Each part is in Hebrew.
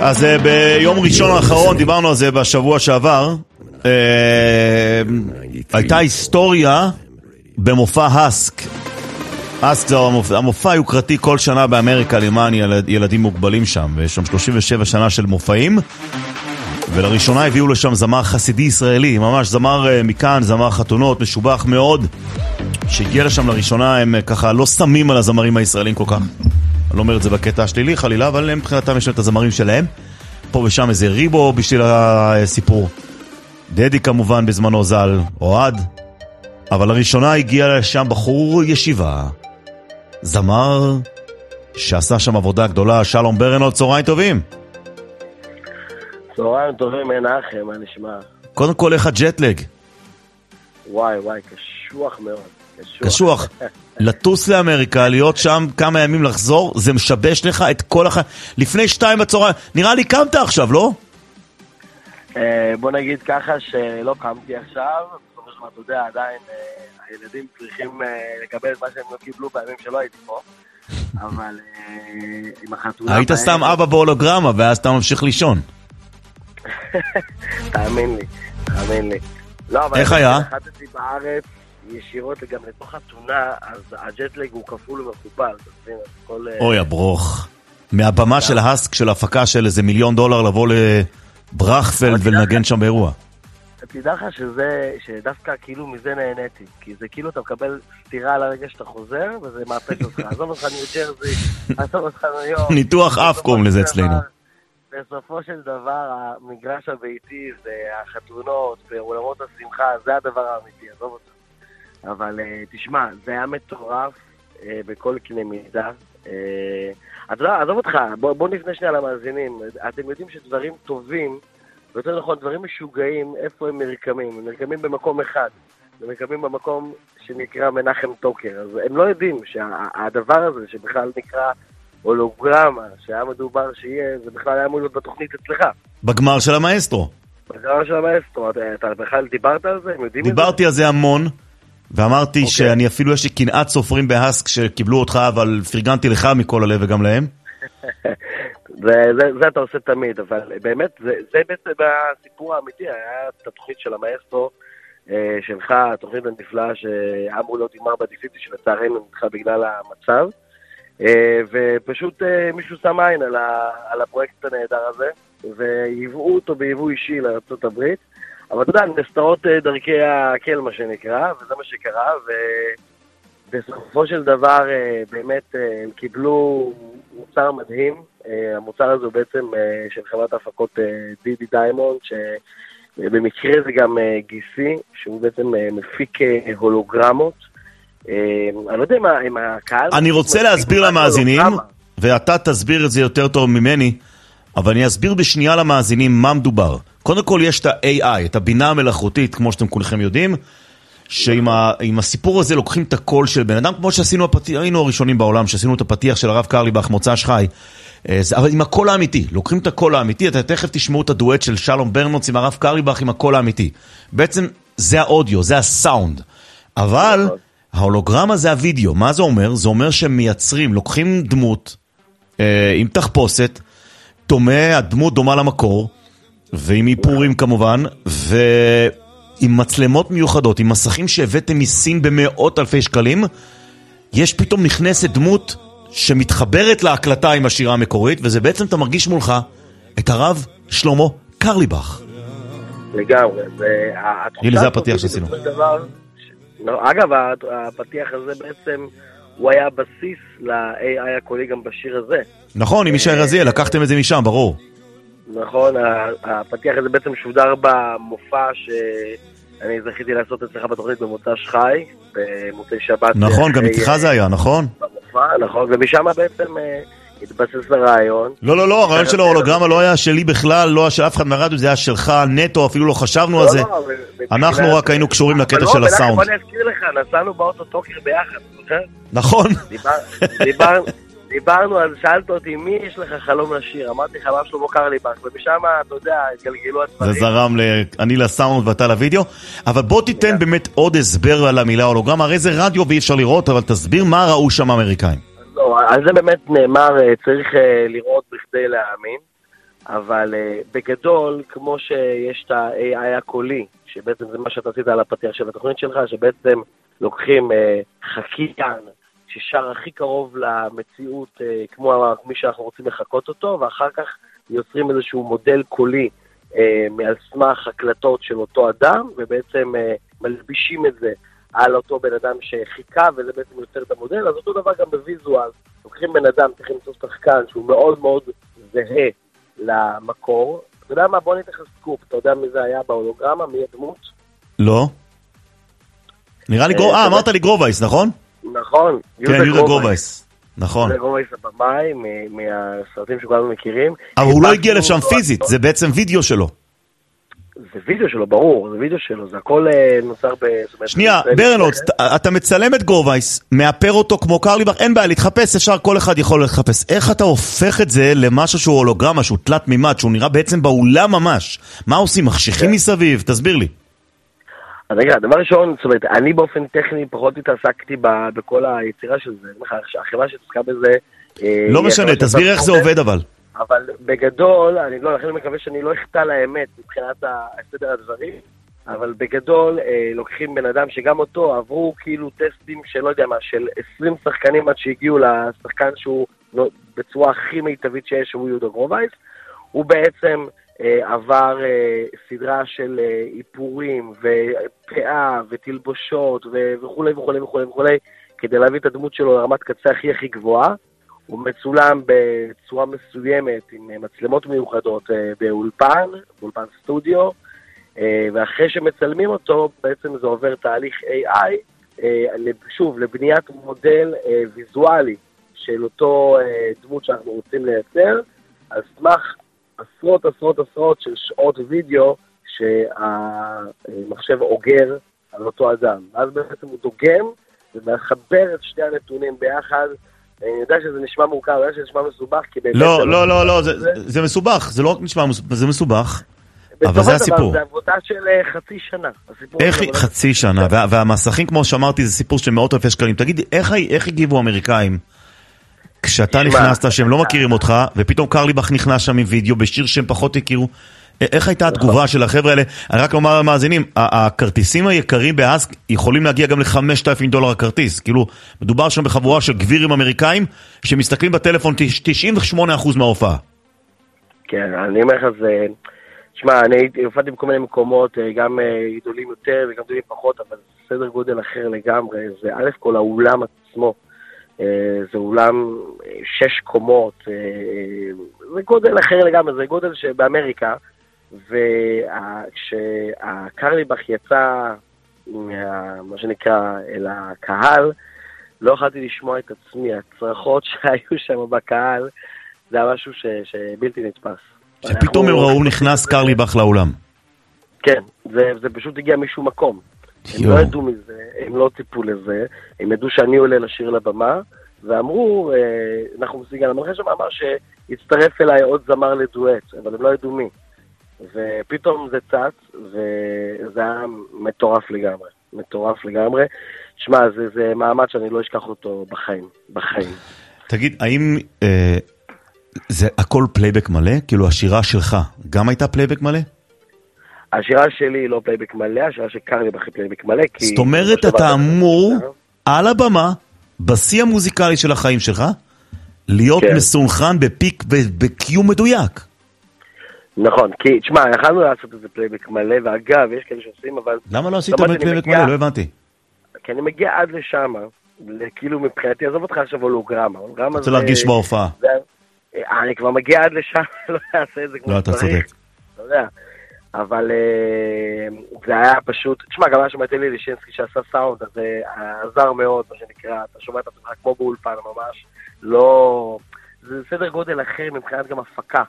אז ביום ראשון האחרון, דיברנו על זה בשבוע שעבר, הייתה היסטוריה במופע הסק. הסק זה המופע היוקרתי כל שנה באמריקה למען ילדים מוגבלים שם, ויש שם 37 שנה של מופעים, ולראשונה הביאו לשם זמר חסידי ישראלי, ממש זמר מכאן, זמר חתונות, משובח מאוד, שהגיע לשם לראשונה. הם ככה לא שמים על הזמרים הישראלים כל כך, אני לא אומר את זה בקטע השלילי חלילה, אבל הם מבחינתם יש להם את הזמרים שלהם, פה ושם איזה ריבו בשביל הסיפור, דדי כמובן בזמנו ז"ל, אוהד, אבל לראשונה הגיע לשם בחור ישיבה, זמר שעשה שם עבודה גדולה, שלום ברנוד, צהריים טובים. צהריים טובים, מנחם, מה נשמע? קודם כל, איך הג'טלג? וואי, קשוח מאוד. קשוח. לטוס לאמריקה, להיות שם כמה ימים לחזור, זה משבש לך את כל לפני 2 בצהריים, נראה לי קמת עכשיו, לא? בוא נגיד ככה שלא קמתי עכשיו, בסופו של דבר, אתה יודע, עדיין הילדים צריכים לקבל את מה שהם לא קיבלו בימים שלא הייתי פה, אבל עם החתונה... היית סתם אבא בהולוגרמה, ואז אתה ממשיך לישון. תאמין לי. לא, אבל איך היה? נחתתי בארץ ישירות גם לתוך חתונה, אז הג'טלג הוא כפול ומכופל. אוי, הברוך. מהבמה של ההסק של ההפקה של איזה $1,000,000 לבוא לברכפלד ולנגן שם באירוע. תדע לך שדווקא כאילו מזה נהניתי, כי זה כאילו אתה מקבל סתירה על הרגע שאתה חוזר, וזה מאפק אותך. עזוב אותך ניו ג'רזי, עזוב אותך ניו יורק. ניתוח אף קוראים לזה אצלנו. בסופו של דבר, המגרש הביתי זה החתונות, בעולמות השמחה, זה הדבר האמיתי, עזוב אותך. אבל תשמע, זה היה מטורף בכל קנה מידה. אתה יודע, עזוב אותך, בוא נפנה שנייה למאזינים. אתם יודעים שדברים טובים, ויותר נכון, דברים משוגעים, איפה הם מרקמים? הם מרקמים במקום אחד. הם מרקמים במקום שנקרא מנחם טוקר. אז הם לא יודעים שהדבר הזה, שבכלל נקרא הולוגרמה, שהיה מדובר שיהיה, זה בכלל היה אמור להיות בתוכנית אצלך. בגמר של המאסטרו. בגמר של המאסטרו. אתה בכלל דיברת על זה? דיברתי על זה המון, ואמרתי שאני אפילו יש לי קנאת סופרים בהסק שקיבלו אותך, אבל פרגנתי לך מכל הלב וגם להם. זה אתה עושה תמיד, אבל באמת, זה בעצם הסיפור האמיתי, היה את התוכנית של המאסטרו שלך, התוכנית הנפלאה שאמרו לא תגמר בדיפיטי שלצערנו נדחה בגלל המצב, ופשוט מישהו שם עין על הפרויקט הנהדר הזה, ויבאו אותו ביבוא אישי לארצות הברית, אבל אתה יודע, נסתרות דרכי הקל מה שנקרא, וזה מה שקרה, ובסופו של דבר באמת הם קיבלו מוצר מדהים. המוצר הזה הוא בעצם של חברת ההפקות דידי דיימונד, שבמקרה זה גם גיסי, שהוא בעצם מפיק הולוגרמות. אני לא יודע אם הקהל... אני רוצה להסביר למאזינים, ואתה תסביר את זה יותר טוב ממני, אבל אני אסביר בשנייה למאזינים מה מדובר. קודם כל יש את ה-AI, את הבינה המלאכותית, כמו שאתם כולכם יודעים, שעם הסיפור הזה לוקחים את הקול של בן אדם, כמו שעשינו היינו הראשונים בעולם, שעשינו את הפתיח של הרב קרליבך, מוצ"ש חי, אבל עם הקול האמיתי, לוקחים את הקול האמיתי, אתה תכף תשמעו את הדואט של שלום ברנוד עם הרב קרליבך עם הקול האמיתי. בעצם זה האודיו, זה הסאונד. אבל ההולוגרמה זה הווידאו. מה זה אומר? זה אומר שהם מייצרים, לוקחים דמות עם תחפושת, הדמות דומה למקור, ועם איפורים כמובן, ועם מצלמות מיוחדות, עם מסכים שהבאתם מסין במאות אלפי שקלים, יש פתאום נכנסת דמות שמתחברת להקלטה עם השירה המקורית, וזה בעצם אתה מרגיש מולך את הרב שלמה קרליבך. לגמרי, הנה זה הפתיח שעשינו. אגב, הפתיח הזה בעצם הוא היה בסיס ל-AI הקולי גם בשיר הזה. נכון, עם ישי רזיאל, לקחתם את זה משם, ברור. נכון, הפתיח הזה בעצם שודר במופע שאני זכיתי לעשות אצלך בתוכנית במוצ"ש חי, במוצאי שבת. נכון, גם איתך זה היה, נכון? במופע, נכון, ומשם בעצם התבסס לרעיון. לא, הרעיון של ההולוגרמה לא היה שלי בכלל, לא היה של אף אחד מהרדיו, זה היה שלך נטו, אפילו לא חשבנו על זה. אנחנו רק היינו קשורים לקטע של הסאונד. בוא נזכיר לך, נסענו באוטו טוקר ביחד, נכון? דיברנו על, שאלת אותי, מי יש לך חלום לשיר? אמרתי לך, מה שלמה קרליבך, ומשם, אתה יודע, התגלגלו הדברים. זה זרם אני לסאונד ואתה לוידאו, אבל בוא תיתן באמת עוד הסבר על המילה הולוגרמה, הרי זה רדיו ואי אפשר לראות, אבל תסביר מה ראו שם האמריקאים. לא, אז זה באמת נאמר, צריך לראות בכדי להאמין, אבל בגדול, כמו שיש את ה-AI הקולי, שבעצם זה מה שאתה עשית על הפתיח של התוכנית שלך, שבעצם לוקחים חקיין ששר הכי קרוב למציאות, כמו מי שאנחנו רוצים לחקות אותו, ואחר כך יוצרים איזשהו מודל קולי על סמך הקלטות של אותו אדם, ובעצם מלבישים את זה על אותו בן אדם שחיכה, וזה בעצם יוצר את המודל. אז אותו דבר גם בוויזואל, לוקחים בן אדם, צריכים למצוא שחקן שהוא מאוד מאוד זהה למקור. אתה יודע מה? בוא ניתן לך סקופ. אתה יודע מי זה היה בהולוגרמה? מי הדמות? לא. נראה לי אמרת לי גרובייס, נכון? נכון. כן, יהודה גרובייס. נכון. יהודה גרובייס הבמאי, מהסרטים שכולנו מכירים. אבל הוא לא הגיע לשם פיזית, זה בעצם וידאו שלו. זה וידאו שלו, ברור, זה וידאו שלו, זה הכל נוצר שנייה, ברנולדס, אתה מצלם את גרובייס, מאפר אותו כמו קרליבך, אין בעיה, להתחפש, אפשר, כל אחד יכול להתחפש. איך אתה הופך את זה למשהו שהוא הולוגרמה, שהוא תלת מימד, שהוא נראה בעצם באולם ממש? מה עושים? מחשיכים מסביב? תסביר לי. אז רגע, דבר ראשון, זאת אומרת, אני באופן טכני פחות התעסקתי בכל היצירה של זה, החברה שתעסקה בזה... לא משנה, תסביר איך זה עובד אבל. אבל בגדול, לכן אני מקווה שאני לא אחטא לאמת מבחינת הסדר הדברים, אבל בגדול לוקחים בן אדם שגם אותו עברו כאילו טסטים שלא יודע מה, של 20 שחקנים עד שהגיעו לשחקן שהוא בצורה הכי מיטבית שיש, שהוא יהודה גרובייס. הוא בעצם עבר סדרה של איפורים ופאה ותלבושות וכו' וכו' וכו' וכו' כדי להביא את הדמות שלו לרמת קצה הכי גבוהה. הוא מצולם בצורה מסוימת עם מצלמות מיוחדות באולפן סטודיו, ואחרי שמצלמים אותו בעצם זה עובר תהליך AI, שוב, לבניית מודל ויזואלי של אותו דמות שאנחנו רוצים לייצר, על סמך עשרות של שעות וידאו שהמחשב אוגר על אותו אדם. אז בעצם הוא דוגם ומחבר את שני הנתונים ביחד. אני יודע שזה נשמע מורכב, אני יודע שזה נשמע מסובך, כי באמת... לא, זה מסובך, זה לא רק נשמע מסובך, זה מסובך, אבל זה הסיפור. זה עבודה של חצי שנה. חצי שנה, והמסכים, כמו שאמרתי, זה סיפור של מאות אלפי שקלים. תגיד, איך הגיבו האמריקאים, כשאתה נכנסת, שהם לא מכירים אותך, ופתאום קרליבך נכנס שם עם וידאו, בשיר שהם פחות הכירו, איך הייתה התגובה של החבר'ה האלה? אני רק אומר למאזינים, הכרטיסים היקרים באסק יכולים להגיע גם $5,000 הכרטיס. כאילו, מדובר שם בחבורה של גבירים אמריקאים שמסתכלים בטלפון 98% מההופעה. כן, אני אומר לך, זה... תשמע, אני הופעתי בכל מיני מקומות, גם גדולים יותר וגם גדולים פחות, אבל זה סדר גודל אחר לגמרי. זה א' כל האולם עצמו. זה אולם 6 קומות. זה גודל אחר לגמרי, זה גודל שבאמריקה, וכשהקרליבך יצא מה שנקרא אל הקהל, לא יכולתי לשמוע את עצמי. הצרחות שהיו שם בקהל זה היה משהו שבלתי נתפס. שפתאום הם ראו נכנס קרליבך לאולם. כן, זה פשוט הגיע משום מקום. הם לא ידעו מזה, הם לא טיפו לזה, הם ידעו שאני עולה לשיר לבמה, ואמרו, אנחנו משיגה למלכה שם, אמר שהצטרף אליי עוד זמר לדואט, אבל הם לא ידעו מי. ופתאום זה צץ, וזה היה מטורף לגמרי. תשמע, זה מעמד שאני לא אשכח אותו בחיים. תגיד, האם זה הכל פלייבק מלא? כאילו השירה שלך גם הייתה פלייבק מלא? השירה שלי לא פלייבק מלא, השירה של קרליבך היא פלייבק מלא. זאת אומרת, אתה אמור על הבמה, בשיא המוזיקלי של החיים שלך, להיות מסונכרן בפיק, בקיום מדויק. נכון, כי, תשמע, יכלנו לעשות את זה פלייבק מלא, ואגב, יש כאלה שעושים, אבל... למה לא עשית פלייבק מלא? לא הבנתי. כי אני מגיע עד לשם, כאילו מבחינתי, עזוב אותך עכשיו הולוגרמה. רוצה להרגיש בהופעה. אני כבר מגיע עד לשם, לא אעשה את זה כמו שצריך. לא, אתה צודק. לא יודע. אבל זה היה פשוט... תשמע, גם היה שמעתי לי לישינסקי שעשה סאונד, אז זה עזר מאוד, מה שנקרא, אתה שומע את עצמך כמו באולפן ממש. לא... זה סדר גודל אחר מבחינת גם הפקה.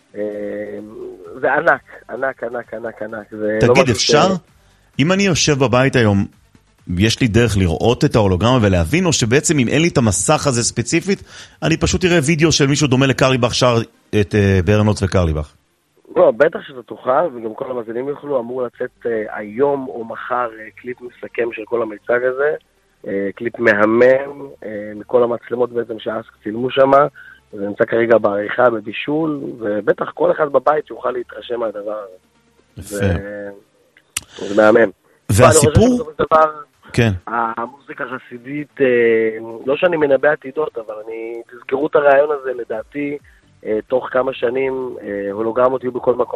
זה ענק. תגיד, אפשר? אם אני יושב בבית היום, יש לי דרך לראות את ההולוגרמה ולהבין, או שבעצם אם אין לי את המסך הזה ספציפית, אני פשוט אראה וידאו של מישהו דומה לקרליבך שר את ברנולדס וקרליבך? לא, בטח שזה תוכל, וגם כל המאזינים יוכלו, אמור לצאת היום או מחר קליפ מסכם של כל המיצג הזה, קליפ מהמם, מכל המצלמות בעצם שאסק צילמו שם, זה נמצא כרגע בעריכה, בבישול, ובטח כל אחד בבית יוכל להתרשם מהדבר הזה. זה מהמם. והסיפור? כן. המוזיקה החסידית, לא שאני מנבא עתידות, אבל תזכרו את הרעיון הזה, לדעתי, תוך כמה שנים, הולוגרמות יהיו בכל מקום.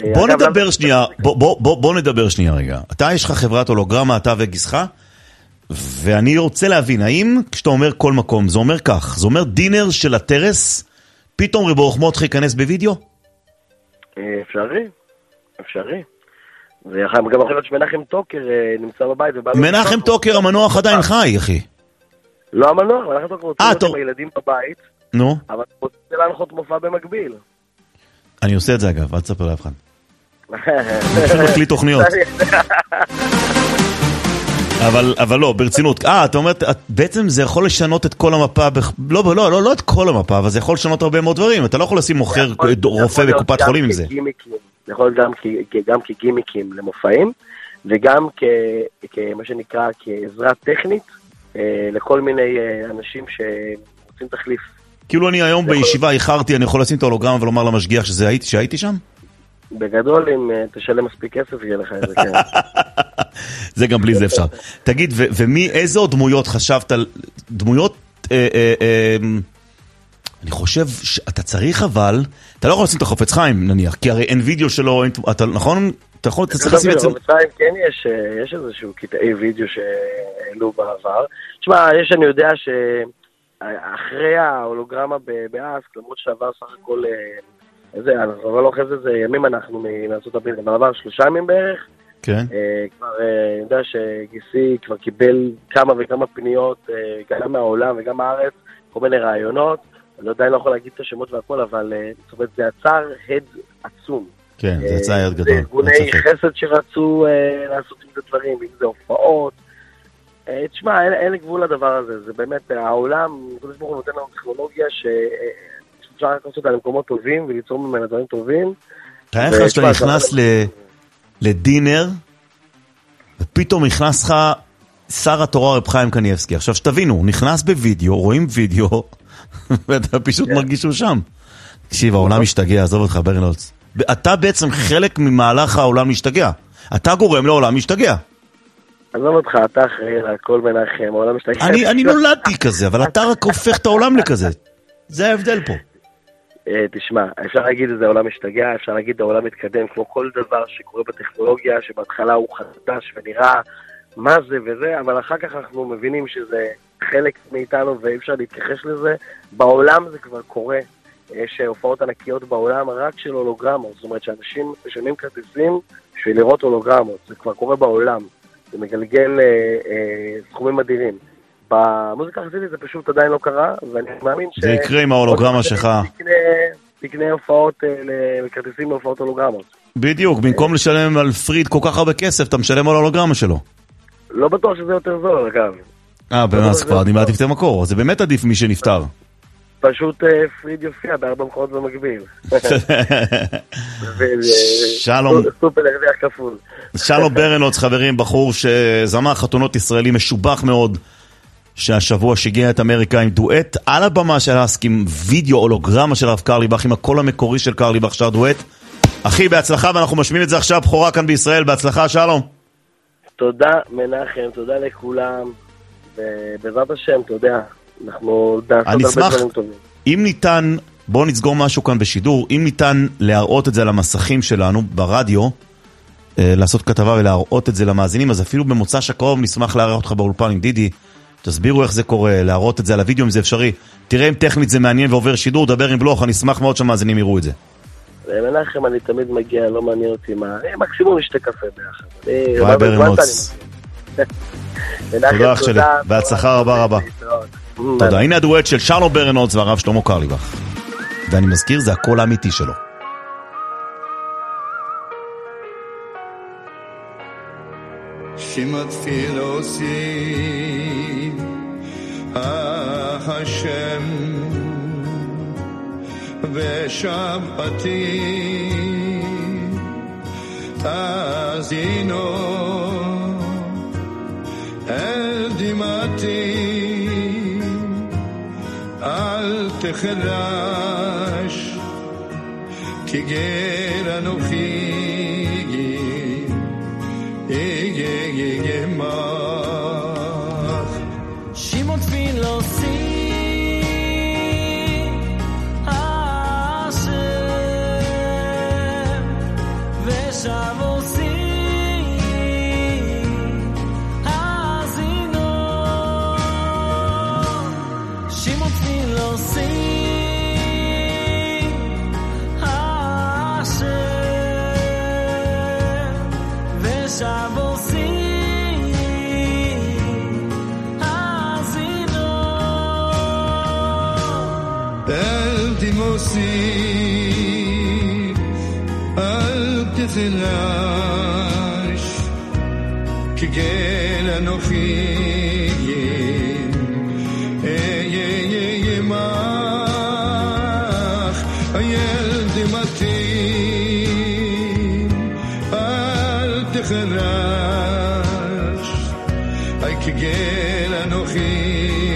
בוא נדבר שנייה רגע. אתה יש לך חברת הולוגרמה, אתה וגיסך, ואני רוצה להבין, האם כשאתה אומר כל מקום, זה אומר כך, זה אומר דינר של הטרס, פתאום ריבו רחמות ייכנס בווידאו? אפשרי. וגם יכול להיות שמנחם טוקר נמצא בבית. מנחם טוקר המנוח עדיין חי, אחי. לא המנוח, מנחם טוקר רוצה להיות עם הילדים בבית, נו. אבל הוא רוצה להנחות מופע במקביל. אני עושה את זה אגב, אל תספר לאף אחד. אני פשוט מקליט תוכניות. אבל לא, ברצינות. אתה אומרת, בעצם זה יכול לשנות את כל המפה, לא את כל המפה, אבל זה יכול לשנות הרבה מאוד דברים. אתה לא יכול לשים מוכר רופא בקופת חולים עם זה. זה יכול להיות גם כגימיקים למופעים, וגם כמה שנקרא כעזרה טכנית, לכל מיני אנשים שרוצים תחליף. כאילו אני היום בישיבה איחרתי, אני יכול לשים את ההולוגרמה ולומר למשגיח שהייתי שם? בגדול, אם תשלם מספיק כסף, יהיה לך איזה כן. זה גם בלי זה אפשר. תגיד, איזה עוד דמויות חשבת על דמויות, אני חושב שאתה צריך אבל, אתה לא יכול לשים את החופץ חיים נניח, כי הרי אין וידאו שלו, נכון? אתה יכול, אתה צריך לשים את זה. החופץ חיים כן יש איזשהו קטעי וידאו שהעלו בעבר. תשמע, אני יודע שאחרי ההולוגרמה באסק, למרות שעבר סך הכל, אבל לא אחרי זה ימים אנחנו מארצות הברית, אבל עבר 3 ימים בערך. כן. כבר, אני יודע שגיסי כבר קיבל כמה וכמה פניות, גם מהעולם וגם מהארץ, כל מיני רעיונות. אני עדיין לא יכול להגיד את השמות והכל, אבל זאת אומרת, זה יצר הד עצום. כן, זה יצר הד גדול. זה ארגוני חסד שרצו לעשות עם זה דברים, אם זה הופעות. תשמע, אין גבול לדבר הזה. זה באמת, העולם, קדוש ברוך הוא נותן לנו טכנולוגיה שאפשר לעשות אותה למקומות טובים וליצור ממנה דברים טובים. תראה לך שאתה נכנס לדינר, ופתאום נכנס לך שר התורה רב חיים קניבסקי. עכשיו שתבינו, הוא נכנס בווידאו, רואים וידאו, ואתה פשוט מרגיש שהוא שם. תקשיב, העולם משתגע, עזוב אותך ברנולדס. אתה בעצם חלק ממהלך העולם משתגע. אתה גורם לעולם משתגע. עזוב אותך, אתה אחראי לכל מנחם, העולם משתגע. אני נולדתי כזה, אבל אתה רק הופך את העולם לכזה. זה ההבדל פה. תשמע, אפשר להגיד את זה, העולם משתגע, אפשר להגיד העולם מתקדם, כמו כל דבר שקורה בטכנולוגיה, שבהתחלה הוא חדש ונראה מה זה וזה, אבל אחר כך אנחנו מבינים שזה חלק מאיתנו ואי אפשר להתכחש לזה. בעולם זה כבר קורה, יש הופעות ענקיות בעולם רק של הולוגרמות, זאת אומרת שאנשים משלמים כרטיסים בשביל לראות הולוגרמות, זה כבר קורה בעולם, זה מגלגל סכומים אדירים. במוזיקה החסידית זה פשוט עדיין לא קרה, ואני מאמין זה יקרה עם ההולוגרמה שלך. תקנה הופעות, כרטיסים להופעות הולוגרמות. בדיוק, במקום לשלם על פריד כל כך הרבה כסף, אתה משלם על ההולוגרמה שלו. לא בטוח שזה יותר זול, אגב. באמת, כבר אני מעדיף את המקור, זה באמת עדיף מי שנפטר. פשוט פריד יופיע בארבע מקורות במקביל. שלום ברנולדס, חברים, בחור שזמר חתונות ישראלי משובח מאוד, שהשבוע שיגע את אמריקה עם דואט על הבמה של אסק, עם וידאו הולוגרמה של הרב קרליבך, עם הקול המקורי של קרליבך, שר דואט. אחי, בהצלחה, ואנחנו משמיעים את זה עכשיו בחורה כאן בישראל. בהצלחה, שלום. תודה מנחם, תודה לכולם, ובעזרת השם, אתה יודע, אנחנו נעשות הרבה דברים טובים. אם ניתן, בואו נסגור משהו כאן בשידור, אם ניתן להראות את זה על המסכים שלנו ברדיו, לעשות כתבה ולהראות את זה למאזינים, אז אפילו במוצ"ש הקרוב נשמח להראות אותך באולפן עם דידי, תסבירו איך זה קורה, להראות את זה על הוידאו אם זה אפשרי. תראה אם טכנית זה מעניין ועובר שידור, דבר עם בלוך, אני אשמח מאוד שהמאזינים יראו את זה. מנחם, אני תמיד מגיע, לא מעניין אותי מה, מקסימום נשתה קפה ביחד. ביי ברנולדס. תודה אח שלי, בהצלחה רבה רבה. תודה, הנה הדואט של שלום ברנולדס והרב שלמה קרליבך. ואני מזכיר, זה הקול האמיתי שלו. שימת פילוסי השם ושבתי תאזינו אל דמעתי אל תחרש כגר אנוכי יגמח שמעון תפילו אל תחלש כגל אנוכי ימח הילד מתאים אל תחלש כגל אנוכי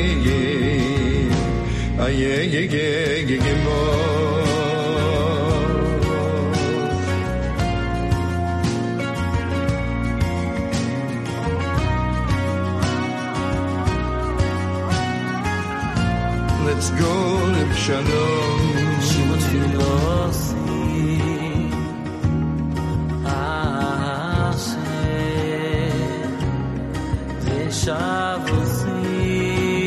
Let's go לבשלום שמעון תפילוסי אשר ושבוסי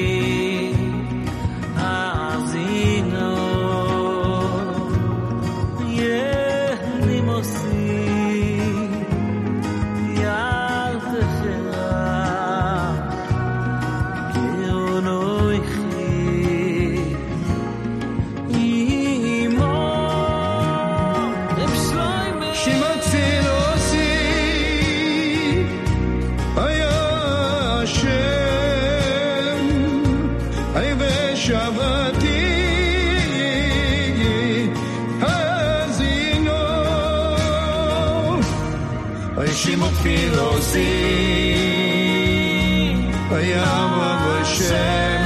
אזינו ינימוסי ילתחרה גאונויכי שמעון תפילוסי ויאמר בשם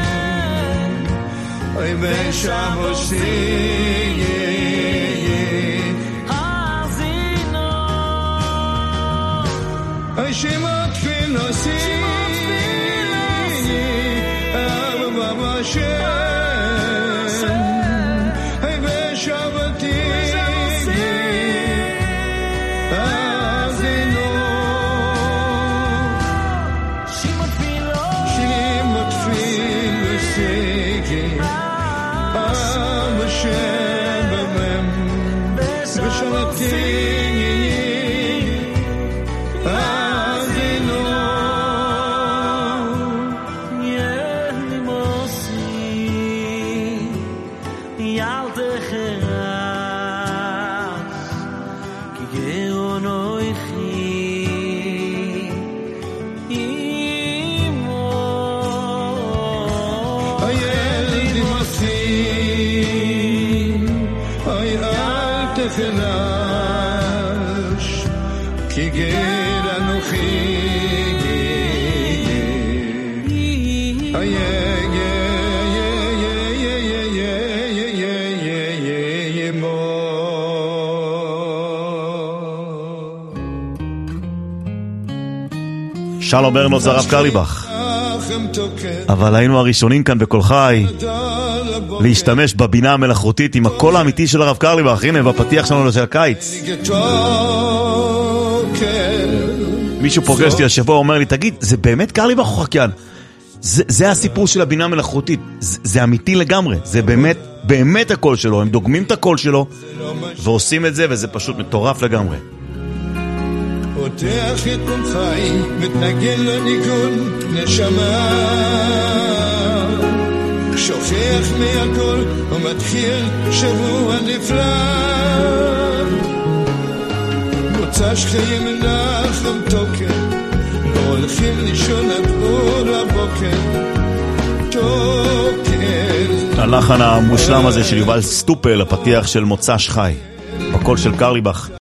ושבוסי אזינו שמעון תפילוסי ויאמר בשם תחלש כגר אנוכי שלום ברנוז הרב קרליבך, אבל היינו הראשונים כאן בכל חי להשתמש בבינה המלאכותית עם הקול האמיתי של הרב קרליבך. הנה בפתיח שלנו של הקיץ מישהו פוגש אותי השבוע אומר לי, תגיד, זה באמת קרליבך או חקיין? זה הסיפור של הבינה המלאכותית, זה אמיתי לגמרי, זה באמת הקול שלו, הם דוגמים את הקול שלו ועושים את זה, וזה פשוט מטורף לגמרי. פותח את קולחי, מתנגן לניגון נשמה, שוכח מהכל ומתחיל שבוע נפלא. מוצא שחיים נחם תוקר, לא הולכים לישון עד אור הבוקר. תוקר הלחן המושלם הזה של יובל סטופל, הפתיח של מוצא שחי בקול של קרליבך.